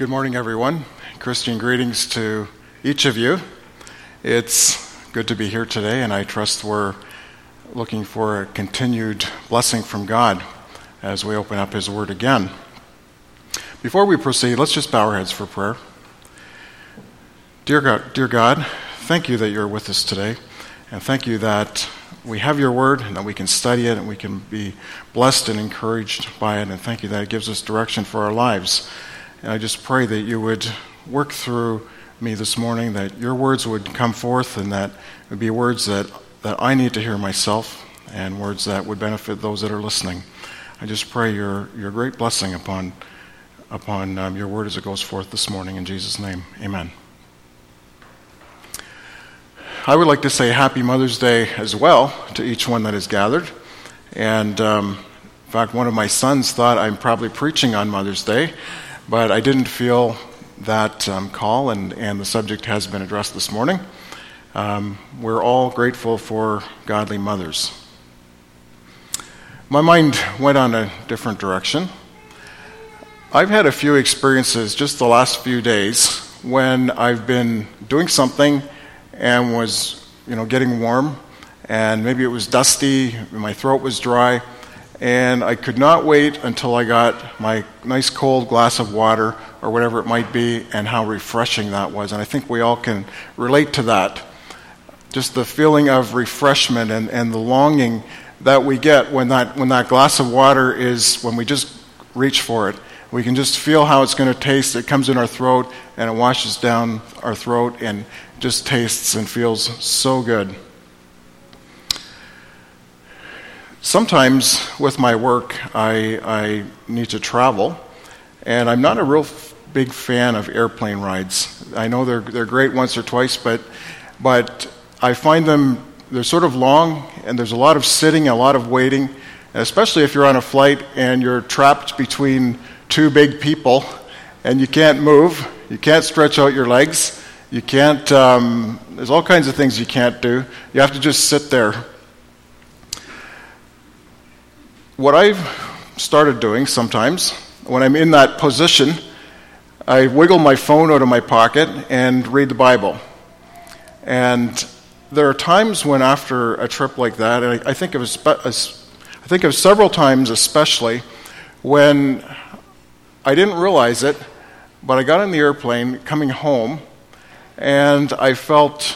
Good morning, everyone. Christian greetings to each of you. It's good to be here today, and I trust we're looking for a continued blessing from God as we open up His Word again. Before we proceed, let's just bow our heads for prayer. Dear God, thank you that you're with us today, and thank you that we have your Word and that we can study it and we can be blessed and encouraged by it, and thank you that it gives us direction for our lives. And I just pray that you would work through me this morning, that your words would come forth, and that it would be words that I need to hear myself, and words that would benefit those that are listening. I just pray your great blessing upon your word as it goes forth this morning. In Jesus' name, amen. I would like to say Happy Mother's Day as well to each one that is gathered. And in fact, one of my sons thought I'm probably preaching on Mother's Day, but I didn't feel that call, and the subject has been addressed this morning. We're all grateful for godly mothers. My mind went on a different direction. I've had a few experiences just the last few days when I've been doing something and was, getting warm, and maybe it was dusty, my throat was dry, and I could not wait until I got my nice cold glass of water or whatever it might be, and how refreshing that was. And I think we all can relate to that. Just the feeling of refreshment and the longing that we get when that glass of water is, when we just reach for it. We can just feel how it's going to taste. It comes in our throat and it washes down our throat and just tastes and feels so good. Sometimes with my work, I need to travel, and I'm not a real big fan of airplane rides. I know they're great once or twice, but I find they're sort of long, and there's a lot of sitting, a lot of waiting, and especially if you're on a flight and you're trapped between two big people, and you can't move, you can't stretch out your legs, you can't, there's all kinds of things you can't do. You have to just sit there. What I've started doing sometimes, when I'm in that position, I wiggle my phone out of my pocket and read the Bible. And there are times when after a trip like that, and I think of several times especially, when I didn't realize it, but I got on the airplane coming home, and I felt,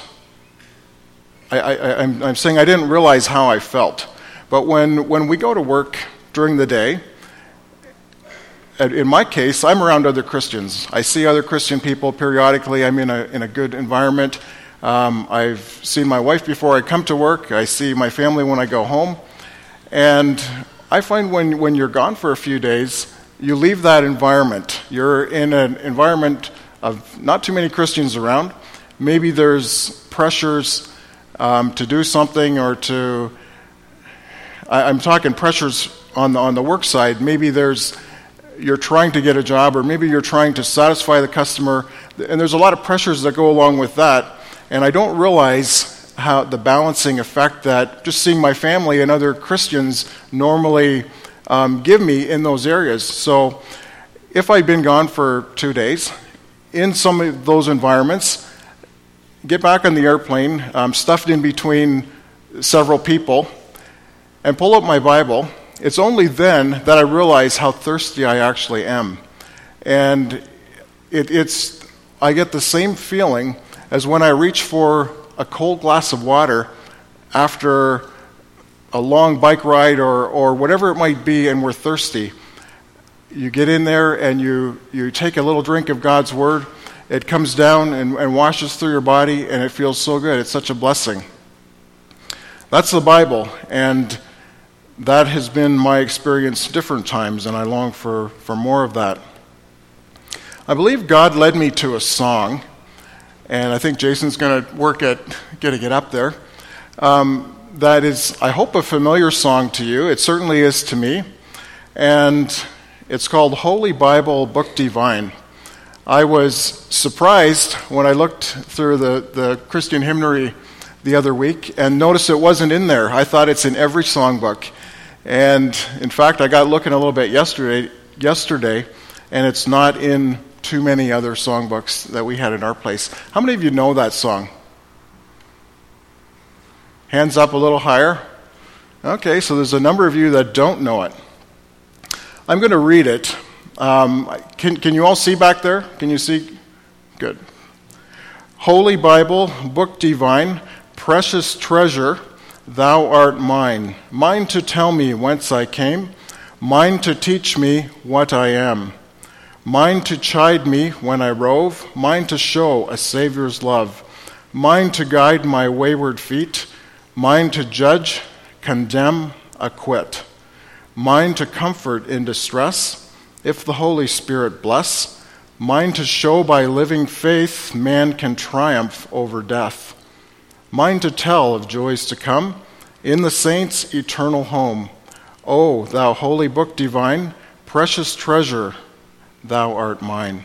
I'm saying I didn't realize how I felt. But when we go to work during the day, in my case, I'm around other Christians. I see other Christian people periodically. I'm in a good environment. I've seen my wife before I come to work. I see my family when I go home. And I find when you're gone for a few days, you leave that environment. You're in an environment of not too many Christians around. Maybe there's pressures to do something, or to... I'm talking pressures on the work side. Maybe you're trying to get a job, or maybe you're trying to satisfy the customer, and there's a lot of pressures that go along with that. And I don't realize how the balancing effect that just seeing my family and other Christians normally give me in those areas. So if I've been gone for 2 days, in some of those environments, get back on the airplane, stuffed in between several people, and pull up my Bible, it's only then that I realize how thirsty I actually am. And I get the same feeling as when I reach for a cold glass of water after a long bike ride or whatever it might be, and we're thirsty. You get in there and you take a little drink of God's Word. It comes down and washes through your body, and it feels so good. It's such a blessing. That's the Bible, and that has been my experience different times, and I long for more of that. I believe God led me to a song, and I think Jason's going to work at getting it up there. That is, I hope, a familiar song to you. It certainly is to me. And it's called Holy Bible Book Divine. I was surprised when I looked through the Christian hymnary the other week and noticed it wasn't in there. I thought it's in every songbook. And in fact, I got looking a little bit yesterday, and it's not in too many other songbooks that we had in our place. How many of you know that song? Hands up a little higher. Okay, so there's a number of you that don't know it. I'm going to read it. Can you all see back there? Can you see? Good. Holy Bible, book divine, precious treasure, thou art mine. Mine to tell me whence I came, mine to teach me what I am. Mine to chide me when I rove, mine to show a Savior's love. Mine to guide my wayward feet, mine to judge, condemn, acquit. Mine to comfort in distress, if the Holy Spirit bless. Mine to show by living faith man can triumph over death. Mine to tell of joys to come in the saints' eternal home. O thou holy book divine, precious treasure, thou art mine.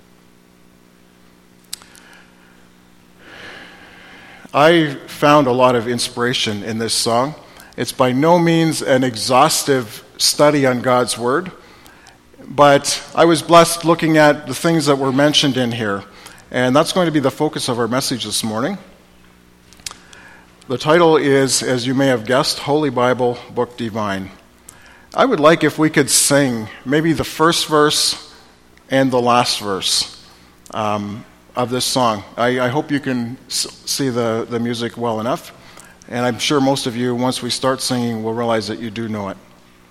I found a lot of inspiration in this song. It's by no means an exhaustive study on God's Word, but I was blessed looking at the things that were mentioned in here, and that's going to be the focus of our message this morning. The title is, as you may have guessed, Holy Bible, Book Divine. I would like if we could sing maybe the first verse and the last verse of this song. I hope you can see the music well enough, and I'm sure most of you, once we start singing, will realize that you do know it.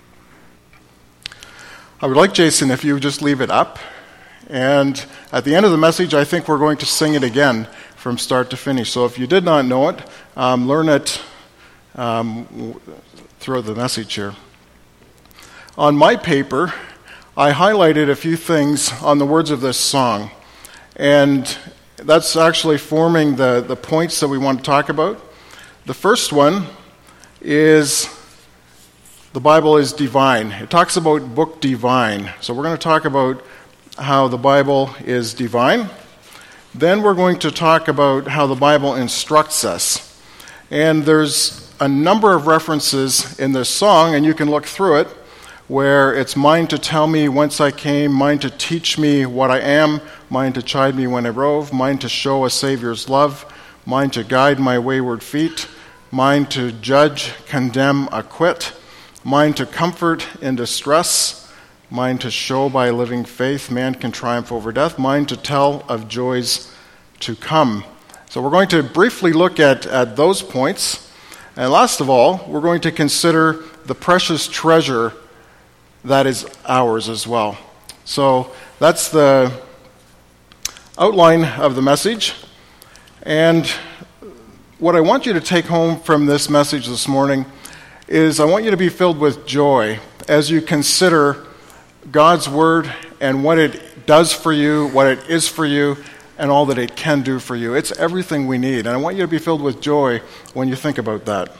I would like, Jason, if you would just leave it up, and at the end of the message, I think we're going to sing it again from start to finish. So if you did not know it, learn it throughout the message here. On my paper, I highlighted a few things on the words of this song, and that's actually forming the points that we want to talk about. The first one is the Bible is divine. It talks about book divine. So we're going to talk about how the Bible is divine. Then we're going to talk about how the Bible instructs us. And there's a number of references in this song, and you can look through it, where it's mine to tell me whence I came, mine to teach me what I am, mine to chide me when I rove, mine to show a Savior's love, mine to guide my wayward feet, mine to judge, condemn, acquit, mine to comfort in distress, mine to show by living faith man can triumph over death, mine to tell of joys to come. So we're going to briefly look at those points. And last of all, we're going to consider the precious treasure that is ours as well. So that's the outline of the message. And what I want you to take home from this message this morning is I want you to be filled with joy as you consider God's Word and what it does for you, what it is for you, and all that it can do for you. It's everything we need, and I want you to be filled with joy when you think about that.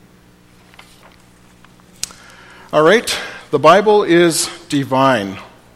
All right, the Bible is divine.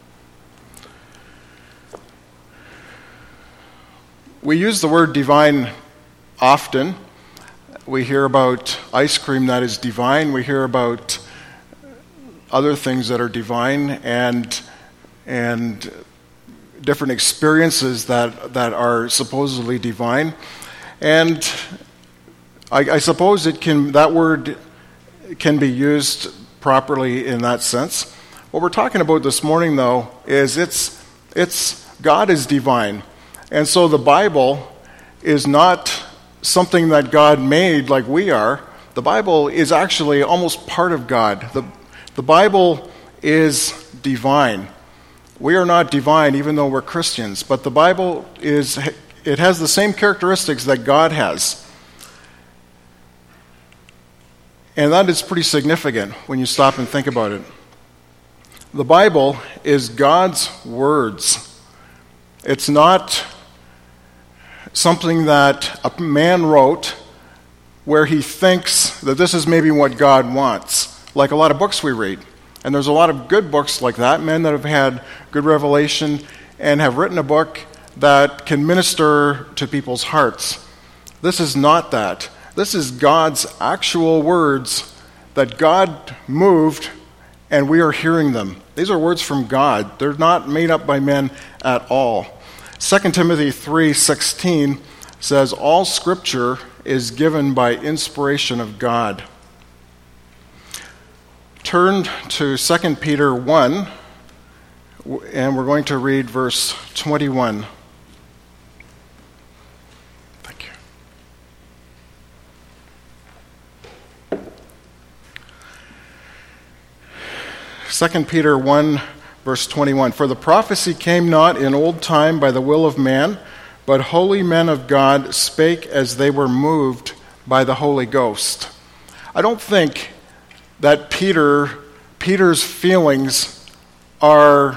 We use the word divine often. We hear about ice cream that is divine. We hear about other things that are divine and different experiences that are supposedly divine. And I suppose that word can be used properly in that sense. What we're talking about this morning, though, is it's God is divine. And so the Bible is not something that God made like we are. The Bible is actually almost part of God. The Bible is divine. We are not divine even though we're Christians, but the Bible it has the same characteristics that God has. And that is pretty significant when you stop and think about it. The Bible is God's words. It's not something that a man wrote where he thinks that this is maybe what God wants, like a lot of books we read. And there's a lot of good books like that, men that have had good revelation and have written a book that can minister to people's hearts. This is not that. This is God's actual words that God moved, and we are hearing them. These are words from God. They're not made up by men at all. 2 Timothy 3:16 says, all Scripture is given by inspiration of God. Turn to 2 Peter 1, and we're going to read verse 21. Thank you. 2 Peter 1, verse 21. For the prophecy came not in old time by the will of man, but holy men of God spake as they were moved by the Holy Ghost. I don't think that Peter's feelings are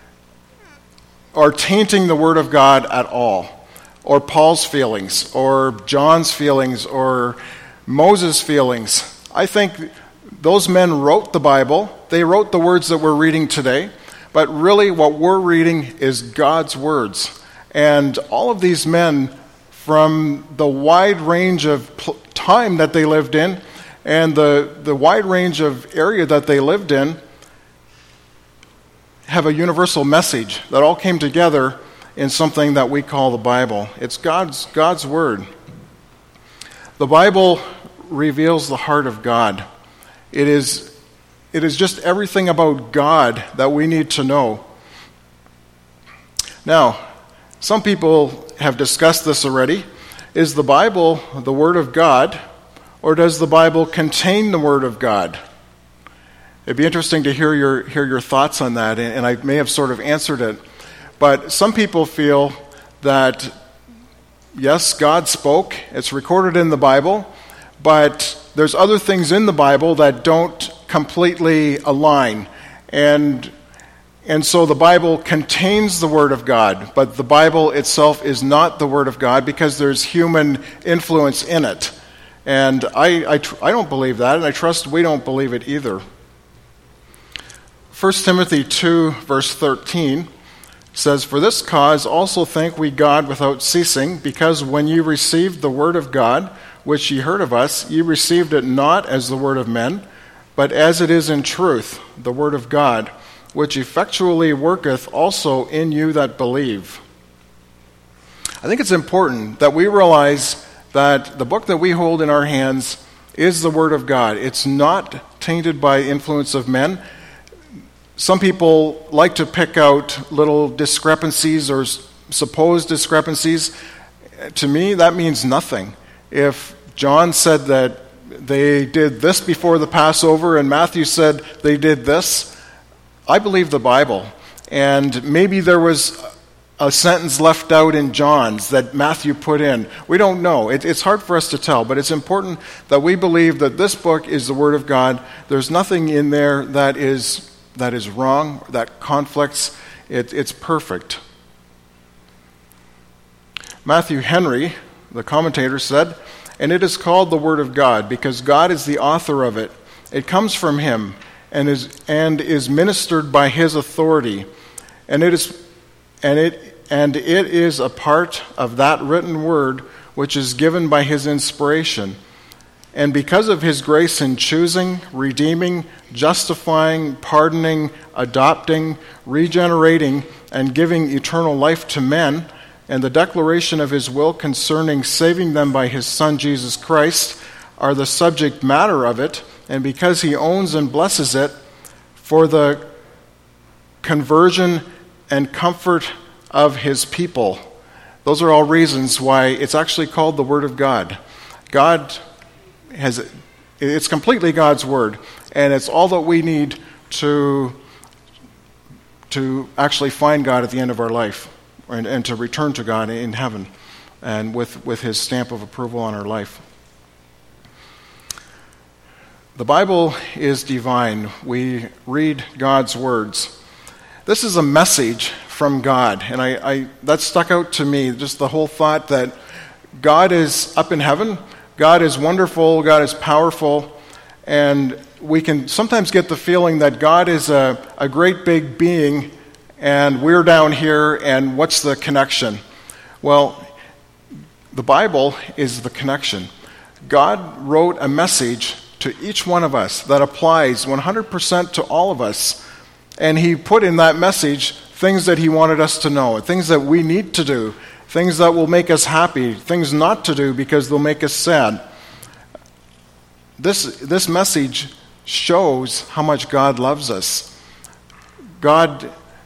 tainting the Word of God at all, or Paul's feelings, or John's feelings, or Moses' feelings. I think those men wrote the Bible. They wrote the words that we're reading today, but really what we're reading is God's words. And all of these men, from the wide range of time that they lived in and the wide range of area that they lived in, have a universal message that all came together in something that we call the Bible. It's God's Word. The Bible reveals the heart of God. It is just everything about God that we need to know. Now, some people have discussed this already. Is the Bible the Word of God, or does the Bible contain the Word of God? It'd be interesting to hear your thoughts on that, and I may have sort of answered it. But some people feel that, yes, God spoke, it's recorded in the Bible, but there's other things in the Bible that don't completely align. And so the Bible contains the Word of God, but the Bible itself is not the Word of God because there's human influence in it. And I don't believe that, and I trust we don't believe it either. 1 Timothy 2, verse 13 says, For this cause also thank we God without ceasing, because when ye received the word of God, which ye heard of us, ye received it not as the word of men, but as it is in truth, the word of God, which effectually worketh also in you that believe. I think it's important that we realize that the book that we hold in our hands is the Word of God. It's not tainted by influence of men. Some people like to pick out little discrepancies or supposed discrepancies. To me, that means nothing. If John said that they did this before the Passover and Matthew said they did this, I believe the Bible. And maybe there was a sentence left out in John's that Matthew put in. We don't know. It's hard for us to tell, but it's important that we believe that this book is the Word of God. There's nothing in there that is wrong, that conflicts. It's perfect. Matthew Henry, the commentator, said, And it is called the Word of God because God is the author of it. It comes from Him and is ministered by His authority, and it is a part of that written word which is given by His inspiration. And because of His grace in choosing, redeeming, justifying, pardoning, adopting, regenerating, and giving eternal life to men, and the declaration of His will concerning saving them by His Son Jesus Christ are the subject matter of it, and because He owns and blesses it for the conversion and comfort of His people. Those are all reasons why it's actually called the Word of God. It's completely God's Word, and it's all that we need to actually find God at the end of our life and to return to God in heaven and with His stamp of approval on our life. The Bible is divine. We read God's words. This is a message from God, and I that stuck out to me, just the whole thought that God is up in heaven, God is wonderful, God is powerful, and we can sometimes get the feeling that God is a great big being, and we're down here, and what's the connection? Well, the Bible is the connection. God wrote a message to each one of us that applies 100% to all of us. And he put in that message things that he wanted us to know, things that we need to do, things that will make us happy, things not to do because they'll make us sad. This message shows how much God loves us. God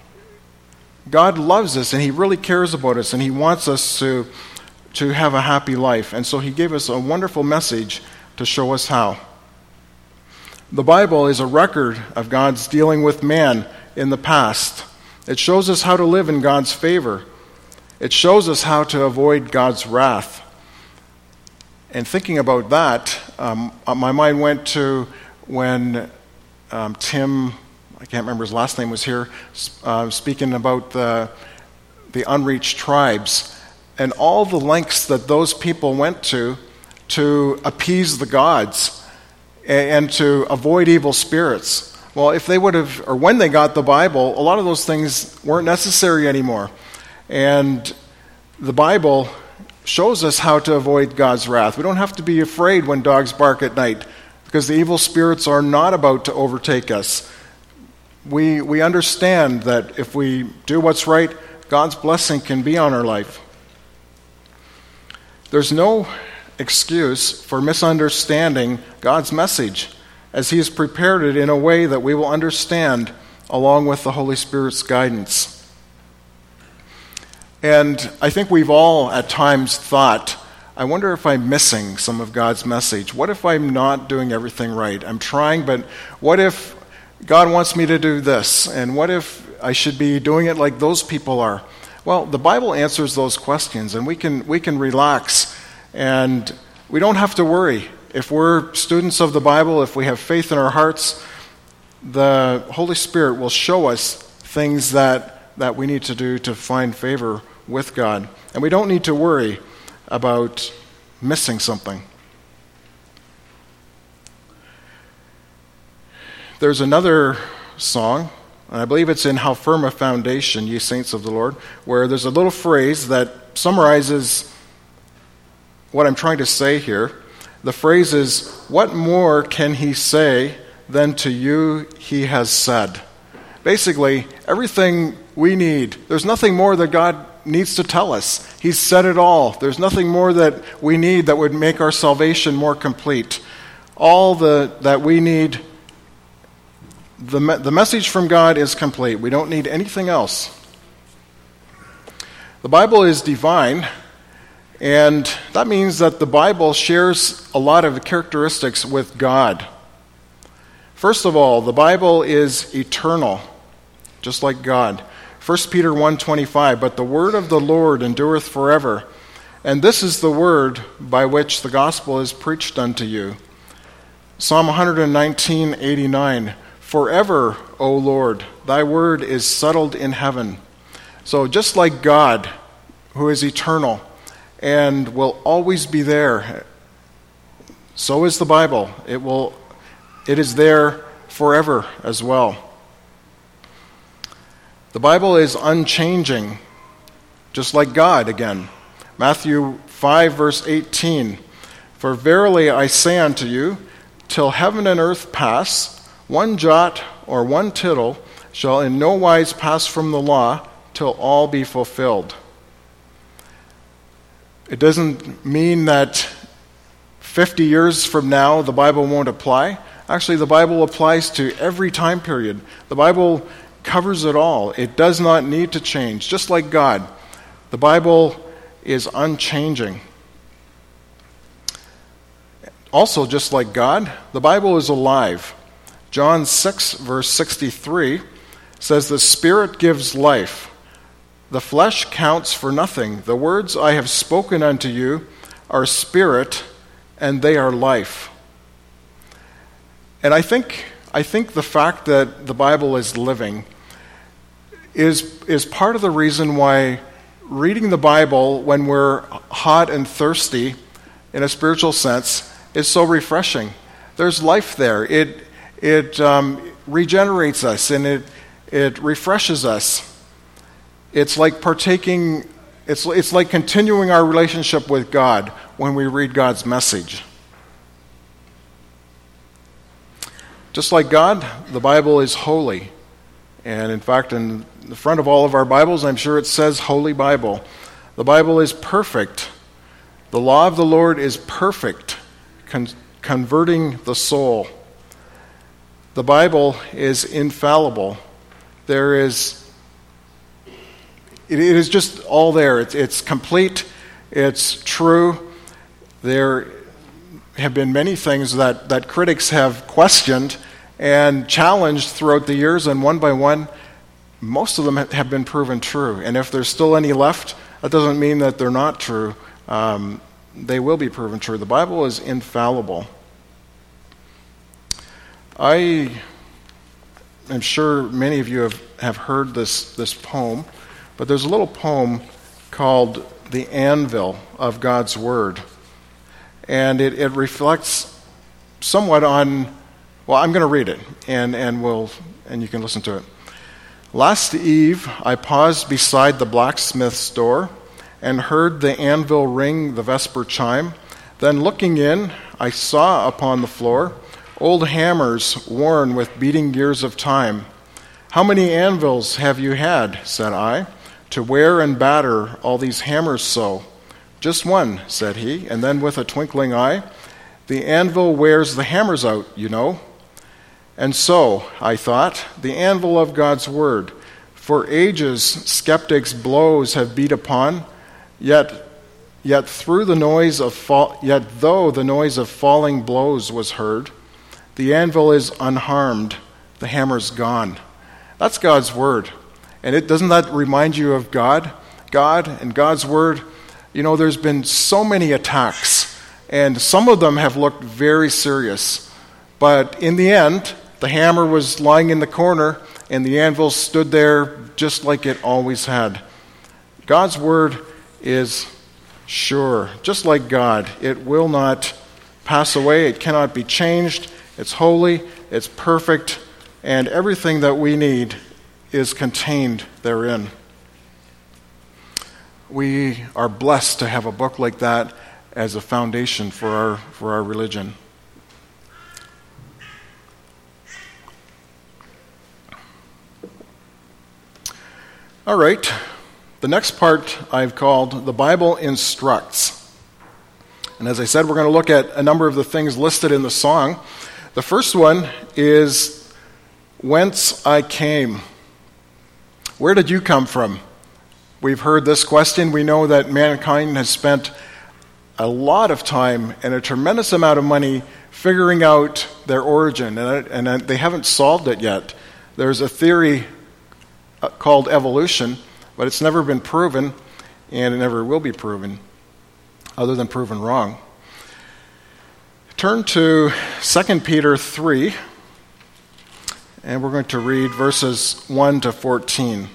loves us, and he really cares about us, and he wants us to have a happy life. And so he gave us a wonderful message to show us how. The Bible is a record of God's dealing with man in the past. It shows us how to live in God's favor. It shows us how to avoid God's wrath. And thinking about that, my mind went to when Tim, I can't remember his last name, was here speaking about the unreached tribes and all the lengths that those people went to appease the gods and to avoid evil spirits. Well, if they would have, or when they got the Bible, a lot of those things weren't necessary anymore. And the Bible shows us how to avoid God's wrath. We don't have to be afraid when dogs bark at night because the evil spirits are not about to overtake us. We understand that if we do what's right, God's blessing can be on our life. There's no excuse for misunderstanding God's message, as he has prepared it in a way that we will understand along with the Holy Spirit's guidance. And I think we've all at times thought, I wonder if I'm missing some of God's message. What if I'm not doing everything right? I'm trying, but what if God wants me to do this? And what if I should be doing it like those people are? Well, the Bible answers those questions, and we can relax, and we don't have to worry. If we're students of the Bible, if we have faith in our hearts, the Holy Spirit will show us things that we need to do to find favor with God. And we don't need to worry about missing something. There's another song, and I believe it's in How Firm a Foundation, Ye Saints of the Lord, where there's a little phrase that summarizes what I'm trying to say here. The phrase is, what more can he say than to you he has said? Basically, everything we need, there's nothing more that God needs to tell us. He's said it all. There's nothing more that we need that would make our salvation more complete. All that we need, the message from God is complete. We don't need anything else. The Bible is divine, and that means that the Bible shares a lot of characteristics with God. First of all, the Bible is eternal, just like God. 1 Peter 1:25, but the word of the Lord endureth forever, and this is the word by which the gospel is preached unto you. Psalm 119:89, forever, O Lord, thy word is settled in heaven. So just like God, who is eternal and will always be there, so is the Bible. It is there forever as well. The Bible is unchanging, just like God again. Matthew 5, verse 18, for verily I say unto you, till heaven and earth pass, one jot or one tittle shall in no wise pass from the law till all be fulfilled. It doesn't mean that 50 years from now the Bible won't apply. Actually, the Bible applies to every time period. The Bible covers it all. It does not need to change, just like God. The Bible is unchanging. Also, just like God, the Bible is alive. John 6, verse 63 says, the Spirit gives life. The flesh counts for nothing. The words I have spoken unto you are spirit, and they are life. And I think the fact that the Bible is living is part of the reason why reading the Bible when we're hot and thirsty, in a spiritual sense, is so refreshing. There's life there. It regenerates us, and it refreshes us. It's like partaking. It's like continuing our relationship with God when we read God's message. Just like God, the Bible is holy, And in fact, in the front of all of our Bibles, I'm sure it says Holy Bible. The Bible is perfect. The law of the Lord is perfect, converting the soul. The Bible is infallible. It is just all there. It's complete. It's true. There have been many things that critics have questioned and challenged throughout the years, and one by one, most of them have been proven true. And if there's still any left, that doesn't mean that they're not true. They will be proven true. The Bible is infallible. I am sure many of you have heard this poem, but there's a little poem called The Anvil of God's Word. And it reflects somewhat on, well, I'm going to read it, and you can listen to it. Last eve, I paused beside the blacksmith's door and heard the anvil ring the vesper chime. Then looking in, I saw upon the floor old hammers worn with beating years of time. How many anvils have you had, said I, to wear and batter all these hammers so? Just one, said he, and then with a twinkling eye, the anvil wears the hammers out, you know. And so, I thought, the anvil of God's Word. For ages skeptics' blows have beat upon, yet though the noise of falling blows was heard, the anvil is unharmed, the hammer's gone. That's God's Word. And doesn't that remind you of God? God and God's Word. You know, there's been so many attacks, and some of them have looked very serious. But in the end, the hammer was lying in the corner, and the anvil stood there just like it always had. God's Word is sure, just like God. It will not pass away. It cannot be changed. It's holy. It's perfect. And everything that we need is contained therein. We are blessed to have a book like that as a foundation for our religion. All right, the next part I've called The Bible Instructs. And as I said, we're going to look at a number of the things listed in the song. The first one is, Whence I Came. Where did you come from? We've heard this question. We know that mankind has spent a lot of time and a tremendous amount of money figuring out their origin, and they haven't solved it yet. There's a theory called evolution, but it's never been proven, and it never will be proven, other than proven wrong. Turn to 2 Peter 3, and we're going to read verses 1 to 14.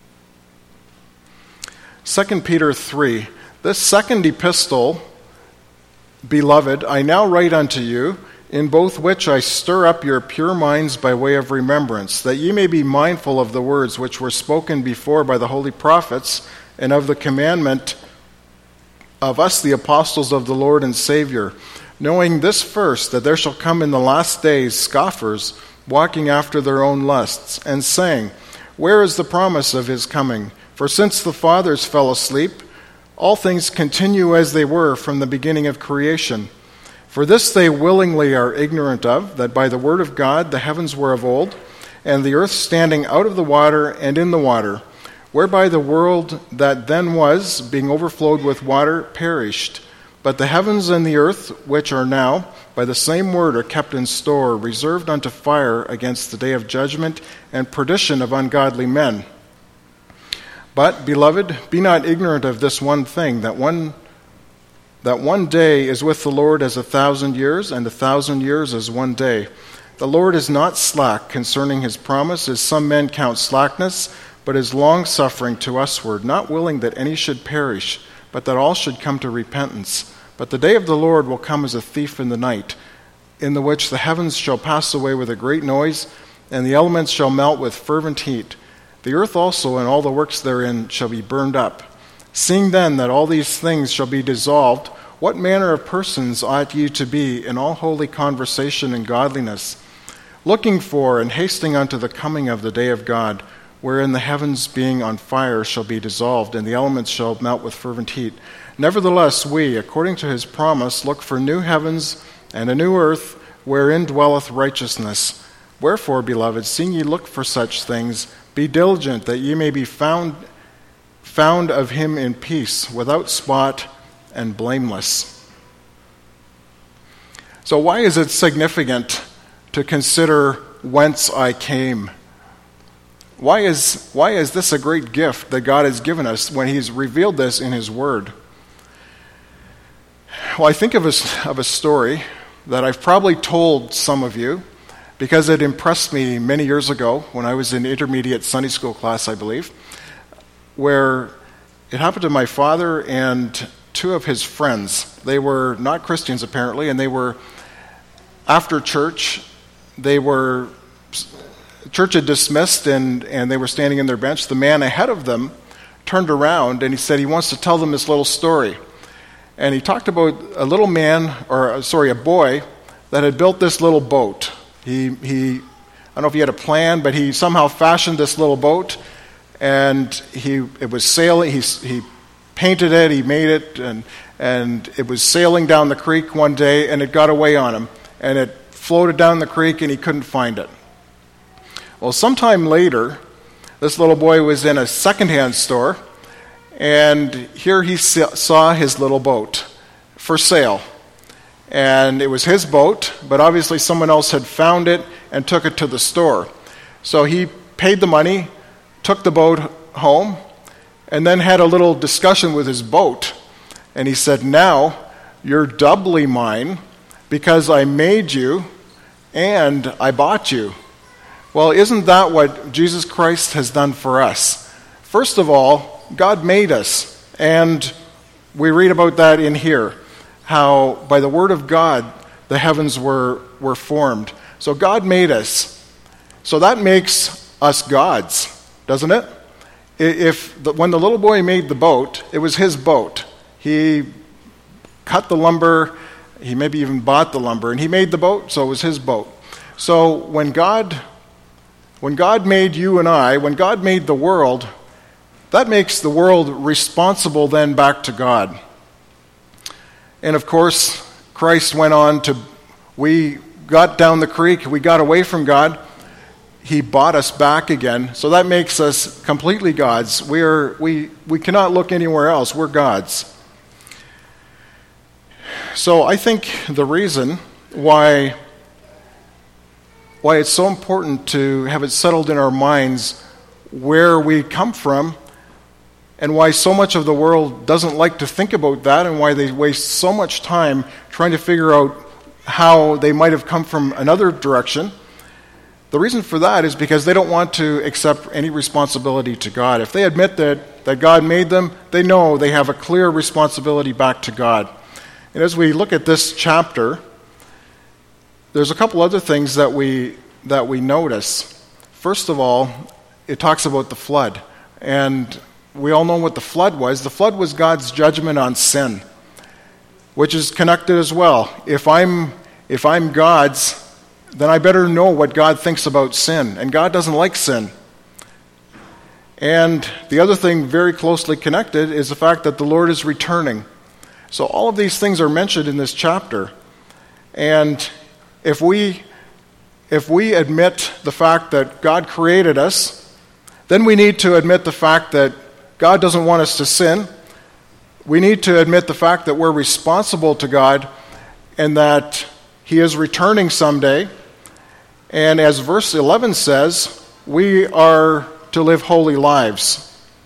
2 Peter 3, this second epistle, beloved, I now write unto you, in both which I stir up your pure minds by way of remembrance, that ye may be mindful of the words which were spoken before by the holy prophets, and of the commandment of us the apostles of the Lord and Savior, knowing this first, that there shall come in the last days scoffers, walking after their own lusts, and saying, Where is the promise of his coming? For since the fathers fell asleep, all things continue as they were from the beginning of creation. For this they willingly are ignorant of, that by the word of God the heavens were of old, and the earth standing out of the water and in the water, whereby the world that then was, being overflowed with water, perished. But the heavens and the earth, which are now, by the same word are kept in store, reserved unto fire against the day of judgment and perdition of ungodly men. But, beloved, be not ignorant of this one thing, that one day is with the Lord as 1,000 years, and 1,000 years as one day. The Lord is not slack concerning his promise, as some men count slackness, but is long-suffering to usward, not willing that any should perish, but that all should come to repentance. But the day of the Lord will come as a thief in the night, in the which the heavens shall pass away with a great noise, and the elements shall melt with fervent heat. The earth also and all the works therein shall be burned up. Seeing then that all these things shall be dissolved, what manner of persons ought ye to be in all holy conversation and godliness, looking for and hasting unto the coming of the day of God, wherein the heavens being on fire shall be dissolved, and the elements shall melt with fervent heat. Nevertheless, we, according to his promise, look for new heavens and a new earth, wherein dwelleth righteousness. Wherefore, beloved, seeing ye look for such things, be diligent that ye may be found of him in peace, without spot and blameless. So why is it significant to consider whence I came? Why is this a great gift that God has given us when he's revealed this in his word? Well, I think of a story that I've probably told some of you because it impressed me many years ago when I was in intermediate Sunday school class, I believe, where it happened to my father and two of his friends. They were not Christians, apparently, and they were, after church, church had dismissed and they were standing in their bench. The man ahead of them turned around and he said he wants to tell them this little story. And he talked about a boy that had built this little boat. I don't know if he had a plan, but he somehow fashioned this little boat, and it was sailing. He painted it, he made it, and it was sailing down the creek one day, and it got away on him, and it floated down the creek, and he couldn't find it. Well, sometime later, this little boy was in a secondhand store, and here he saw his little boat for sale. And it was his boat, but obviously someone else had found it and took it to the store. So he paid the money, took the boat home, and then had a little discussion with his boat. And he said, "Now you're doubly mine because I made you and I bought you." Well, isn't that what Jesus Christ has done for us? First of all, God made us, and we read about that in here, how by the word of God the heavens were formed. So God made us. So that makes us gods, doesn't it? When the little boy made the boat, it was his boat. He cut the lumber, he maybe even bought the lumber, and he made the boat, so it was his boat. So when God made you and I, when God made the world, that makes the world responsible then back to God. And of course, Christ went on we got down the creek, we got away from God, he bought us back again. So that makes us completely gods. We cannot look anywhere else, we're gods. So I think the reason why it's so important to have it settled in our minds where we come from, and why so much of the world doesn't like to think about that, and why they waste so much time trying to figure out how they might have come from another direction. The reason for that is because they don't want to accept any responsibility to God. If they admit that God made them, they know they have a clear responsibility back to God. And as we look at this chapter, there's a couple other things that we notice. First of all, it talks about the flood. And we all know what the flood was. The flood was God's judgment on sin, which is connected as well. If I'm God's, then I better know what God thinks about sin. And God doesn't like sin. And the other thing very closely connected is the fact that the Lord is returning. So all of these things are mentioned in this chapter. And if we admit the fact that God created us, then we need to admit the fact that God doesn't want us to sin. We need to admit the fact that we're responsible to God and that he is returning someday. And as verse 11 says, we are to live holy lives.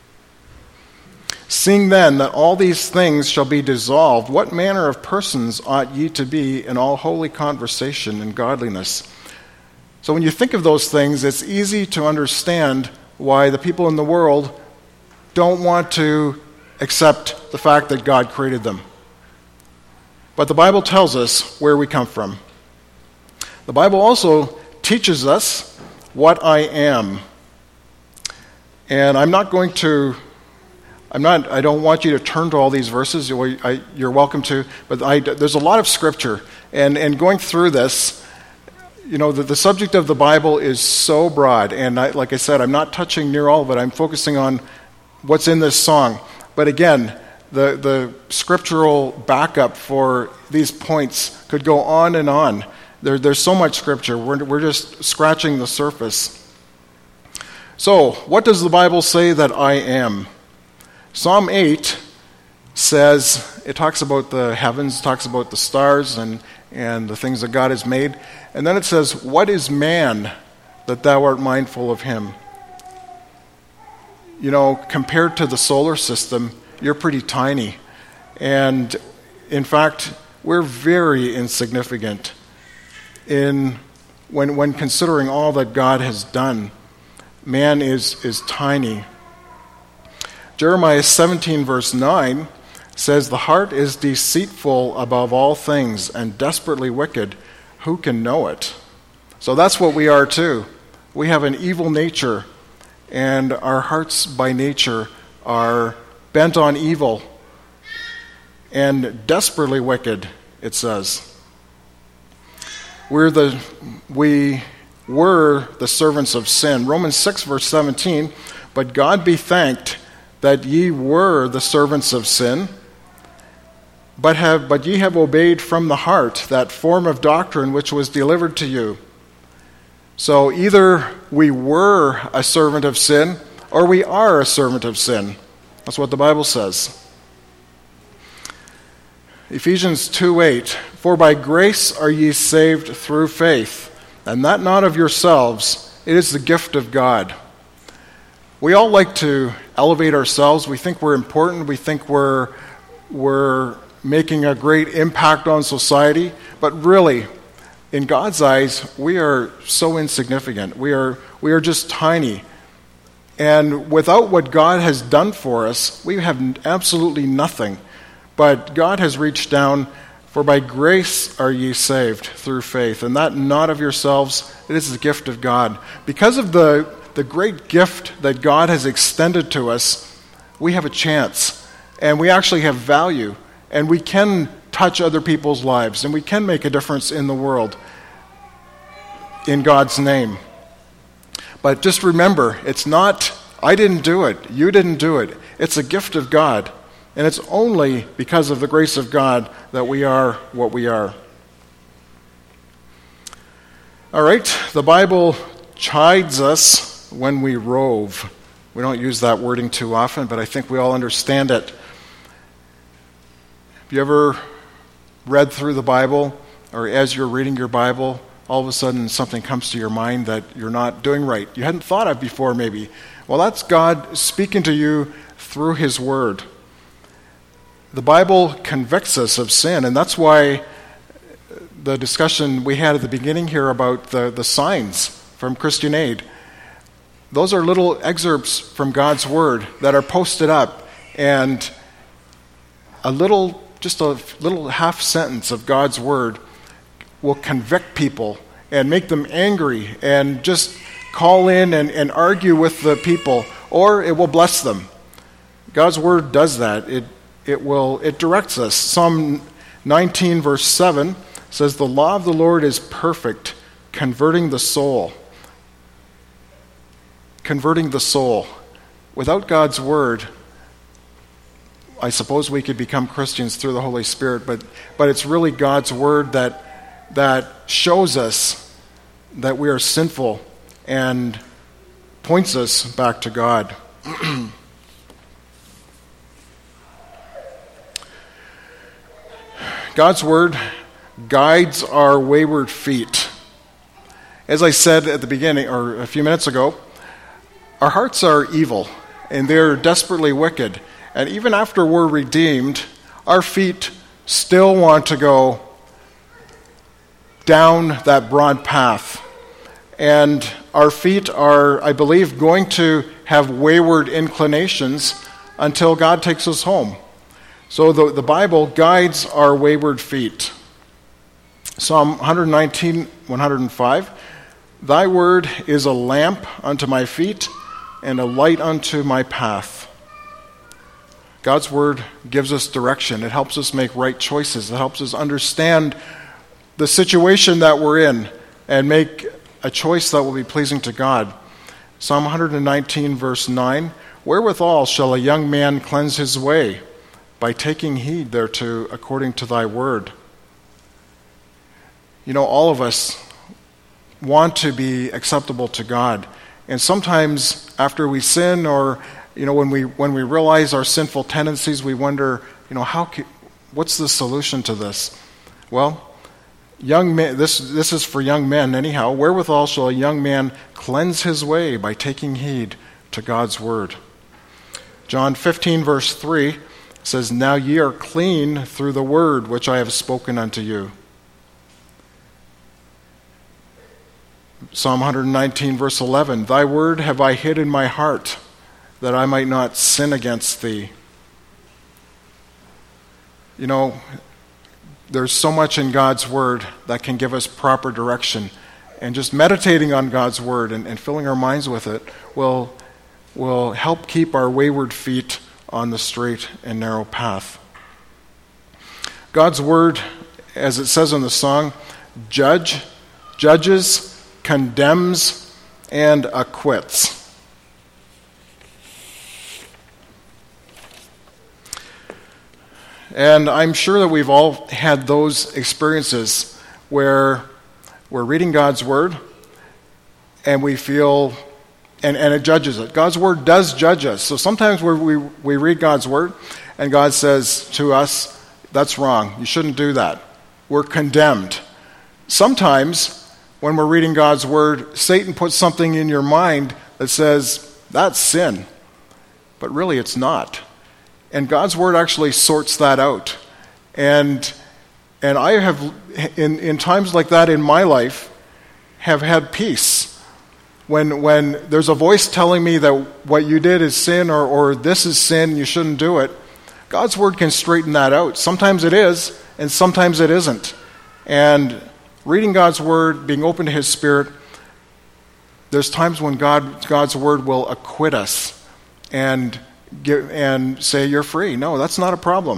Seeing then that all these things shall be dissolved, what manner of persons ought ye to be in all holy conversation and godliness? So when you think of those things, it's easy to understand why the people in the world don't want to accept the fact that God created them. But the Bible tells us where we come from. The Bible also teaches us what I am. And I don't want you to turn to all these verses. You're welcome to, but there's a lot of scripture. And going through this, The subject of the Bible is so broad, and like I said, I'm not touching near all of it. I'm focusing on what's in this song. But again, the scriptural backup for these points could go on and on. There's so much scripture. We're just scratching the surface. So, what does the Bible say that I am? Psalm 8 says, it talks about the heavens, talks about the stars and the things that God has made. And then it says, what is man that thou art mindful of him? Compared to the solar system, you're pretty tiny. And in fact, we're very insignificant when considering all that God has done. Man is tiny. Jeremiah 17 verse 9 says, the heart is deceitful above all things and desperately wicked. Who can know it? So that's what we are too. We have an evil nature, and our hearts by nature are bent on evil and desperately wicked, it says. We were the servants of sin. Romans 6 verse 17, but God be thanked that ye were the servants of sin, but ye have obeyed from the heart that form of doctrine which was delivered to you. So either we were a servant of sin, or we are a servant of sin. That's what the Bible says. Ephesians 2:8, for by grace are ye saved through faith, and that not of yourselves, it is the gift of God. We all like to elevate ourselves. We think we're important. We think we're making a great impact on society. But really, in God's eyes, we are so insignificant. We are just tiny. And without what God has done for us, we have absolutely nothing. But God has reached down, for by grace are ye saved through faith, and that not of yourselves, it is the gift of God. Because of the great gift that God has extended to us, we have a chance, and we actually have value, and we can touch other people's lives, and we can make a difference in the world in God's name. But just remember, it's not, I didn't do it, you didn't do it. It's a gift of God. And it's only because of the grace of God that we are what we are. All right, the Bible chides us when we rove. We don't use that wording too often, but I think we all understand it. Have you ever read through the Bible, or as you're reading your Bible, all of a sudden something comes to your mind that you're not doing right? You hadn't thought of before, maybe. Well, that's God speaking to you through His Word. The Bible convicts us of sin, and that's why the discussion we had at the beginning here about the signs from Christian Aid, those are little excerpts from God's Word that are posted up, and just a little half sentence of God's Word will convict people and make them angry and just call in and argue with the people, or it will bless them. God's Word does that. It directs us. Psalm 19 verse 7 says, the law of the Lord is perfect, converting the soul. Converting the soul. Without God's Word, I suppose we could become Christians through the Holy Spirit, but it's really God's Word that shows us that we are sinful and points us back to God. God's Word guides our wayward feet. As I said at the beginning, or a few minutes ago, our hearts are evil, and they're desperately wicked. And even after we're redeemed, our feet still want to go down that broad path. And our feet are, I believe, going to have wayward inclinations until God takes us home. So the Bible guides our wayward feet. Psalm 119, 105, thy word is a lamp unto my feet and a light unto my path. God's Word gives us direction. It helps us make right choices. It helps us understand the situation that we're in. and make a choice that will be pleasing to God. Psalm 119, verse 9, wherewithal shall a young man cleanse his way? By taking heed thereto according to thy word. You know, all of us want to be acceptable to God. And sometimes after we sin, or when we realize our sinful tendencies, we wonder, what's the solution to this? Well, young men, this is for young men anyhow. Wherewithal shall a young man cleanse his way? By taking heed to God's word. John 15, verse 3 says, now ye are clean through the word which I have spoken unto you. Psalm 119, verse 11, thy word have I hid in my heart, that I might not sin against thee. There's so much in God's word that can give us proper direction. And just meditating on God's word and filling our minds with it will help keep our wayward feet on the straight and narrow path. God's word, as it says in the song, judges, condemns, and acquits. And I'm sure that we've all had those experiences where we're reading God's word and we feel, and it judges it. God's word does judge us. So sometimes we read God's word and God says to us, that's wrong. You shouldn't do that. We're condemned. Sometimes when we're reading God's word, Satan puts something in your mind that says, that's sin. But really it's not. And God's word actually sorts that out. And I have, in times like that in my life, have had peace. When there's a voice telling me that what you did is sin, or this is sin, you shouldn't do it, God's word can straighten that out. Sometimes it is, and sometimes it isn't. And reading God's word, being open to his spirit, there's times when God's word will acquit us and say, you're free. No, that's not a problem.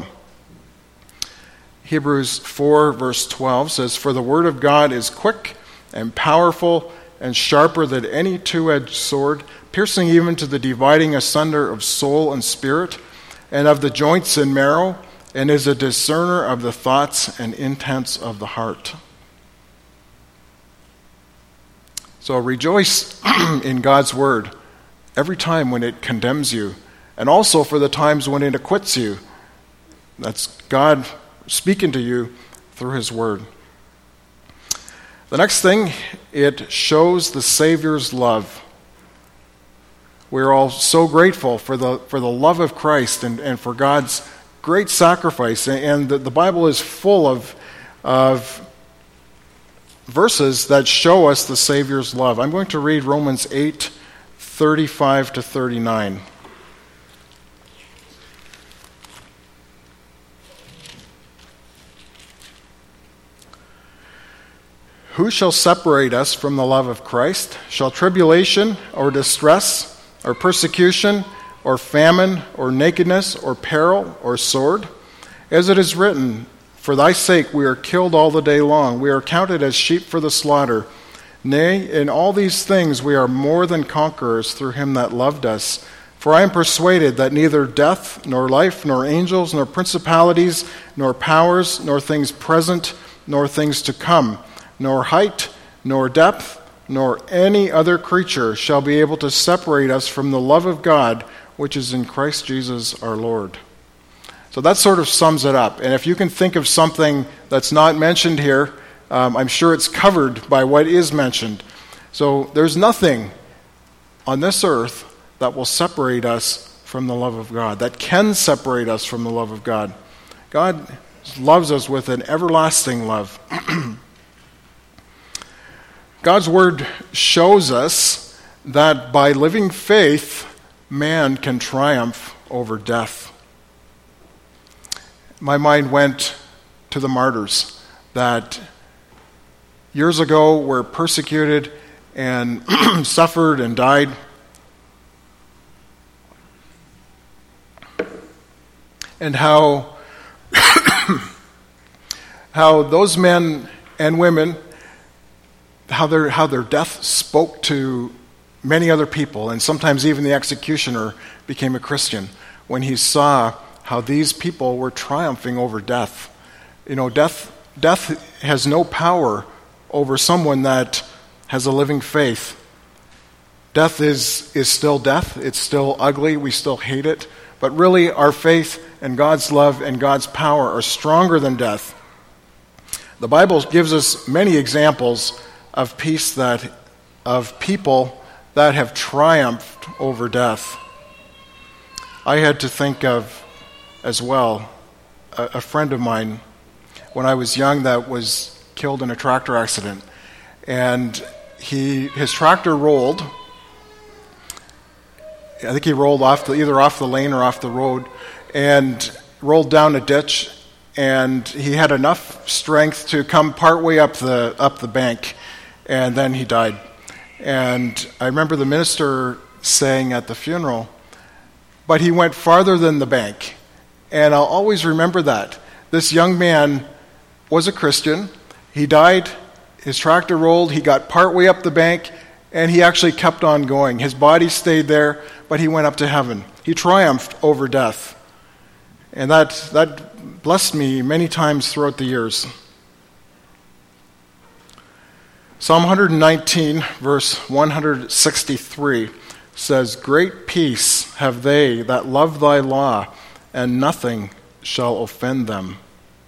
Hebrews 4, verse 12 says, for the word of God is quick and powerful and sharper than any two-edged sword, piercing even to the dividing asunder of soul and spirit, and of the joints and marrow, and is a discerner of the thoughts and intents of the heart. So rejoice in God's word every time when it condemns you, and also for the times when it acquits you. That's God speaking to you through his word. The next thing, it shows the Savior's love. We're all so grateful for the love of Christ and for God's great sacrifice. And the Bible is full of verses that show us the Savior's love. I'm going to read Romans 8, 35 to 39. Who shall separate us from the love of Christ? Shall tribulation or distress or persecution or famine or nakedness or peril or sword? As it is written, for thy sake we are killed all the day long. We are counted as sheep for the slaughter. Nay, in all these things we are more than conquerors through him that loved us. For I am persuaded that neither death, nor life, nor angels, nor principalities, nor powers, nor things present, nor things to come, nor height, nor depth, nor any other creature shall be able to separate us from the love of God, which is in Christ Jesus our Lord. So that sort of sums it up. And if you can think of something that's not mentioned here, I'm sure it's covered by what is mentioned. So there's nothing on this earth that will separate us from the love of God, that can separate us from the love of God. God loves us with an everlasting love. God's word shows us that by living faith, man can triumph over death. My mind went to the martyrs that years ago were persecuted and suffered and died. And how those men and women how their death spoke to many other people, and sometimes even the executioner became a Christian when he saw how these people were triumphing over death. Death has no power over someone that has a living faith. Death is still death. It's still ugly. We still hate it. But really, our faith and God's love and God's power are stronger than death. The Bible gives us many examples of people that have triumphed over death. I had to think of, as well, a friend of mine when I was young that was killed in a tractor accident. And his tractor rolled. I think he rolled either off the lane or off the road, and rolled down a ditch. And he had enough strength to come partway up the bank, and then he died. And I remember the minister saying at the funeral, "But he went farther than the bank." And I'll always remember that. This young man was a Christian. He died, his tractor rolled, he got partway up the bank, and he actually kept on going. His body stayed there, but he went up to heaven. He triumphed over death. And that blessed me many times throughout the years. Psalm 119, verse 163 says, "Great peace have they that love thy law, and nothing shall offend them."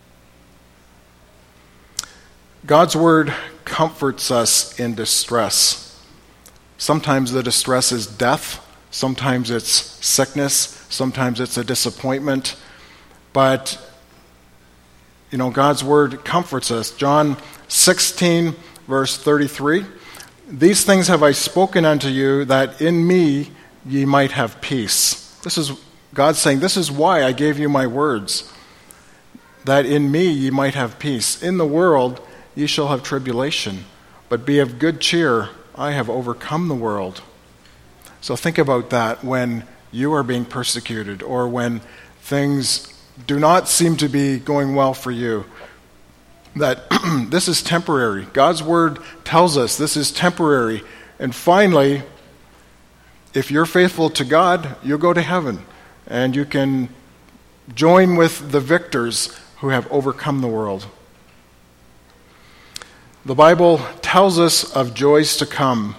God's word comforts us in distress. Sometimes the distress is death, sometimes it's sickness, sometimes it's a disappointment. But, God's word comforts us. John 16, verse 33, "These things have I spoken unto you, that in me ye might have peace." This is God saying, this is why I gave you my words, that in me ye might have peace. In the world ye shall have tribulation, but be of good cheer, I have overcome the world. So think about that when you are being persecuted, or when things do not seem to be going well for you, that this is temporary. God's word tells us this is temporary. And finally, if you're faithful to God, you'll go to heaven. And you can join with the victors who have overcome the world. The Bible tells us of joys to come.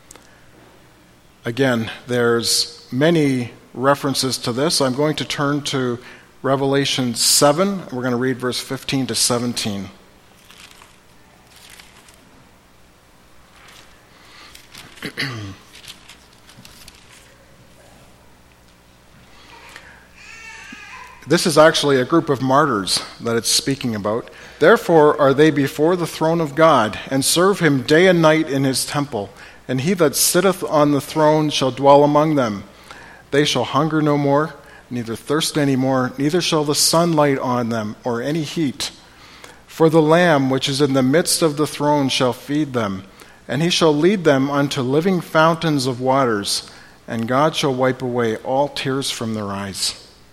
Again, there's many references to this. I'm going to turn to Revelation 7. We're going to read verse 15 to 17. This is actually a group of martyrs that it's speaking about. "Therefore are they before the throne of God, and serve him day and night in his temple. And he that sitteth on the throne shall dwell among them. They shall hunger no more, neither thirst any more, neither shall the sun light on them, or any heat. For the Lamb which is in the midst of the throne shall feed them, and he shall lead them unto living fountains of waters, and God shall wipe away all tears from their eyes."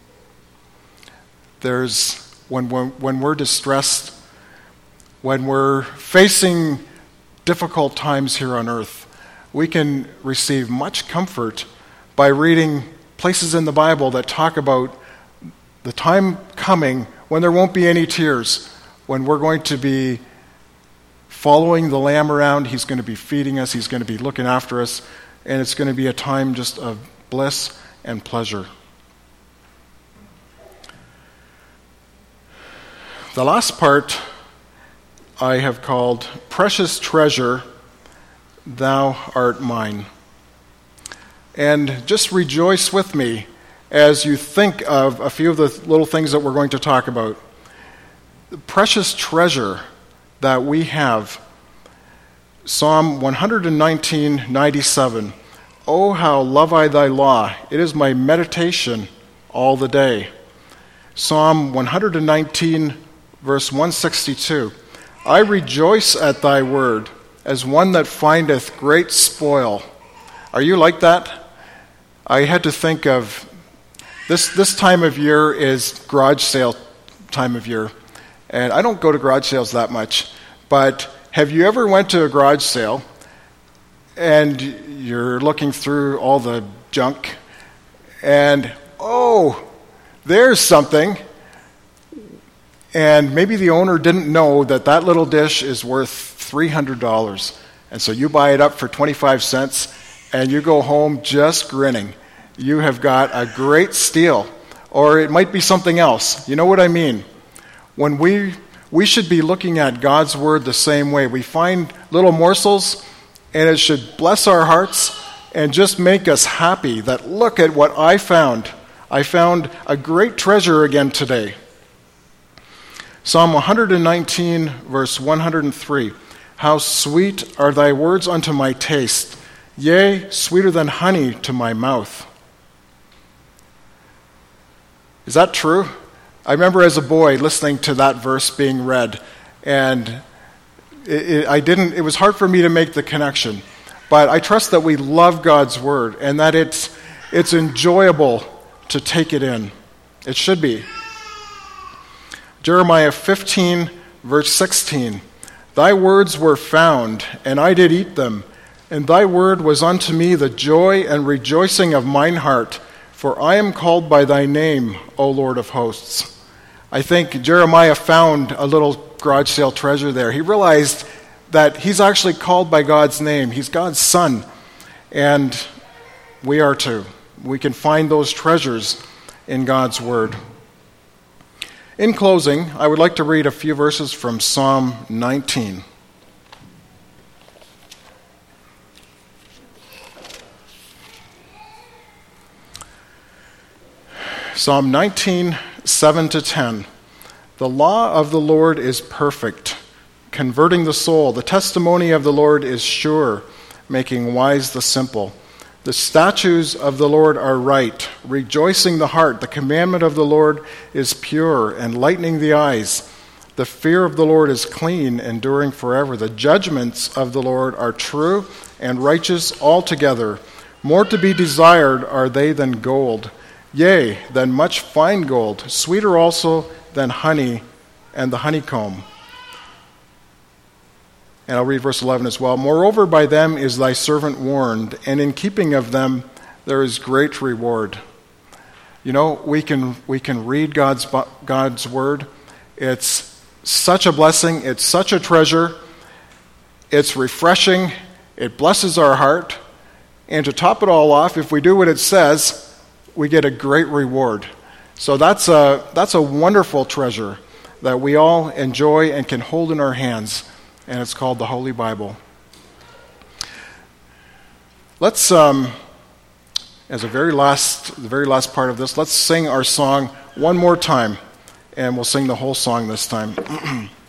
When we're distressed, when we're facing difficult times here on earth, we can receive much comfort by reading places in the Bible that talk about the time coming when there won't be any tears, when we're going to be following the Lamb around. He's going to be feeding us, he's going to be looking after us, and it's going to be a time just of bliss and pleasure. The last part I have called "Precious Treasure, Thou Art Mine." And just rejoice with me as you think of a few of the little things that we're going to talk about. The precious treasure that we have. Psalm 119:97. "Oh, how love I thy law! It is my meditation all the day." Psalm 119, verse 162. "I rejoice at thy word, as one that findeth great spoil." Are you like that? I had to think of this time of year is garage sale time of year. And I don't go to garage sales that much, but have you ever went to a garage sale and you're looking through all the junk and, oh, there's something, and maybe the owner didn't know that that little dish is worth $300, and so you buy it up for 25 cents and you go home just grinning. You have got a great steal. Or it might be something else. You know what I mean? When we should be looking at God's word the same way. We find little morsels, and it should bless our hearts and just make us happy that look at what I found. I found a great treasure again today. Psalm 119, verse 103. How sweet are thy words unto my taste, yea, sweeter than honey to my mouth. Is that true? I remember as a boy listening to that verse being read, and it was hard for me to make the connection. But I trust that we love God's word and that it's enjoyable to take it in. It should be. Jeremiah 15, verse 16. Thy words were found, and I did eat them, and thy word was unto me the joy and rejoicing of mine heart. For I am called by thy name, O Lord of hosts. I think Jeremiah found a little garage sale treasure there. He realized that he's actually called by God's name. He's God's son. And we are too. We can find those treasures in God's word. In closing, I would like to read a few verses from Psalm 19. Psalm 19, 7-10. The law of the Lord is perfect, converting the soul. The testimony of the Lord is sure, making wise the simple. The statutes of the Lord are right, rejoicing the heart. The commandment of the Lord is pure, enlightening the eyes. The fear of the Lord is clean, enduring forever. The judgments of the Lord are true and righteous altogether. More to be desired are they than gold, yea, than much fine gold, sweeter also than honey and the honeycomb. And I'll read verse 11 as well. Moreover, by them is thy servant warned, and in keeping of them there is great reward. You know, we can read God's word. It's such a blessing. It's such a treasure. It's refreshing. It blesses our heart. And to top it all off, if we do what it says, we get a great reward. So that's a wonderful treasure that we all enjoy and can hold in our hands, and it's called the Holy Bible. Let's, as the very last part of this, let's sing our song one more time, and we'll sing the whole song this time.